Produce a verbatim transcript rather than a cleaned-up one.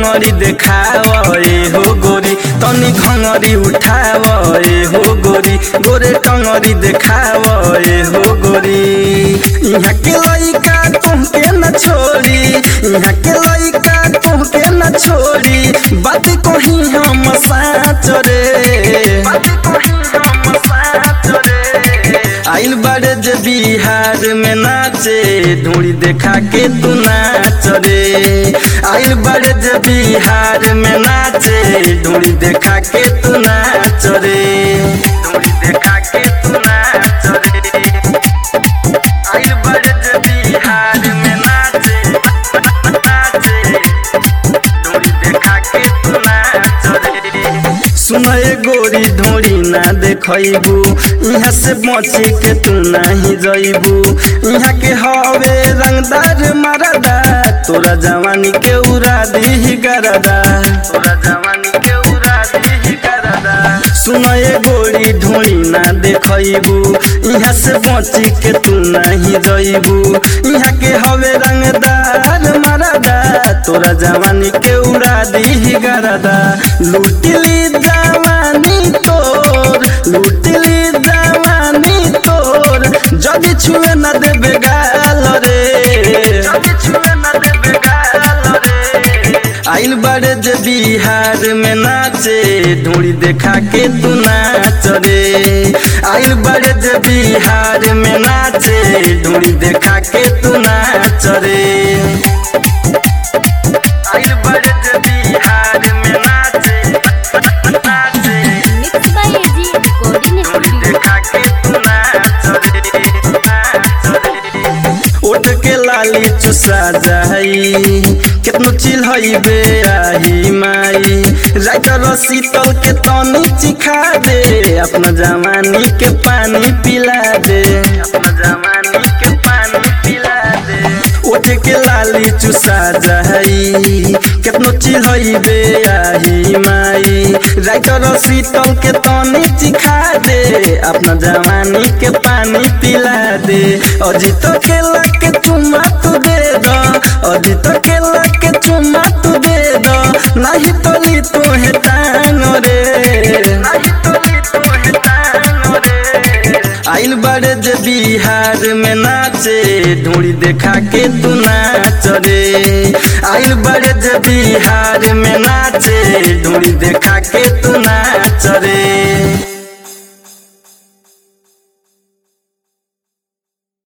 टंगरी देखाव ए हो गोरी तनी घंगरी उठाव ए हो गोरी गोरे टंगरी देखाव ए हो गोरी। यहाँ के लइका तुमके न छोड़ी यहाँ के लइका तुमके न छोड़ी बात कहीं हम साच रे बात कहीं हम साच रे। आइल बारे जे बिहार में नाचे ढूंढी देखा के तू नाच रे। आइल बारे जे बिहार में नाचे ढूंढी देखा के तू नाच रे ढूंढी देखा के तू नाच रे। आइल बारे जे बिहार में नाचे नाचे ढूंढी देखा के तू नाच रे। सुनए गोरी ढोरी ना देखबू यहाँ से बचे के तू नहीं जइबू। यहाँ के हवे रंगदार मरदा तोरा जवानी के उड़ा दी गरदा तोरा जवानी के उड़ा दी गरदा। सुनए गोरी ढोरी ना देखबू यहाँ से बचे के तू नहीं जइबू। यहाँ के हवे रंगदार मरदा तोरा जवानी के उड़ा दी गरदा। लूटली जवानी तोर लूटली जवानी तोर जदी छुए न देबे गाल रे जदी छुए न देबे गाल रे। आइल बारे जे बिहार में नाचे ढूंढी देखा के तू नाच रे। आइल बारे जे बिहार में नाचे ढूंढी देखा के तू नाच रे। आइल बारे जे बिहार में नाचे ओट के लाली चुसा जाई कितनो चिल हई बे आही माई। राइटर शीतल के तनी चिखा दे अपना जवानी के पानी पिला दे अपना जवानी के पानी पिला दे। ओट के लाली चुसा जाई कितनो चिल हई बे आही माई। राइटर शीतल के तनी चिखा दे अपना जवानी के पानी पिला दे। अजित के के चुम्मा तू दे दो अजित के के चुम्मा तू दे दो नहीं तो ली तो है टांग रे नहीं तो ली तो है टांग रे। आइल बारे जे बिहार में नाचे ढूंढी देखा के तू नाच रे। आइल बारे जे बिहार में नाचे ढूंढी देखा के तू नाच रे।